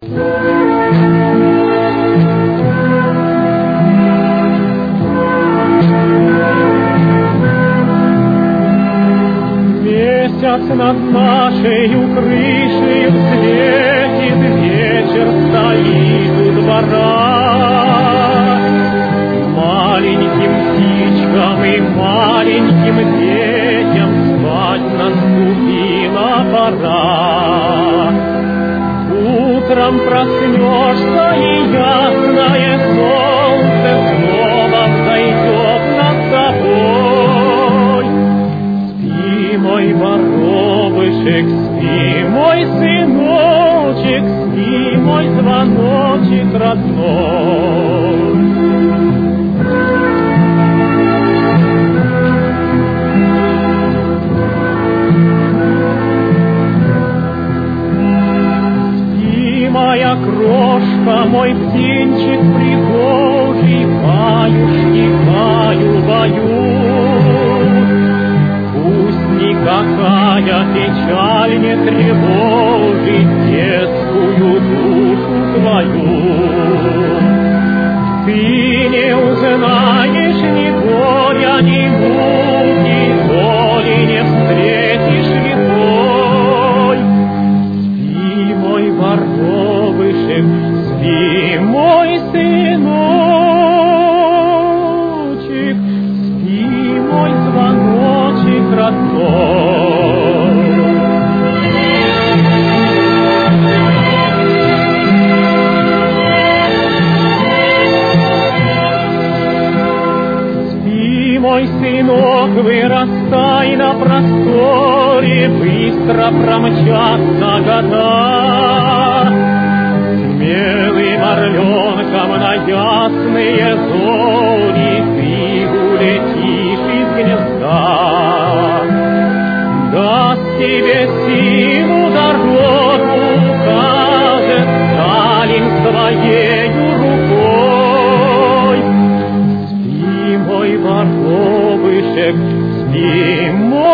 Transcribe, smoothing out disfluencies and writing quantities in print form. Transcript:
Месяц над нашею крышей светит, вечер стоит у двора. Маленьким птичкам и маленьким детям спать наступила пора. Утром проснешься, и ясное солнце снова взойдет над тобой. Спи, мой воробышек, спи, мой сыночек, спи, мой звоночек родной. Моя крошка, мой птенчик пригожий, баюшки, баю. Пусть никакая печаль не тревожит детскую душу твою. Ты не узнаешь ни горя, ни муки, доли не встретишь векой. Спи, мой воробышек, спи, мой сыночек, спи, мой звоночек родной. Спи, мой сынок, вырастай на просторе, быстро промчатся года. Смелым орленком на ясные зори ты улетишь из гнезда. Даст тебе силу дорогу укажет Сталин своею рукой. Спи, мой воробышек, спи, мой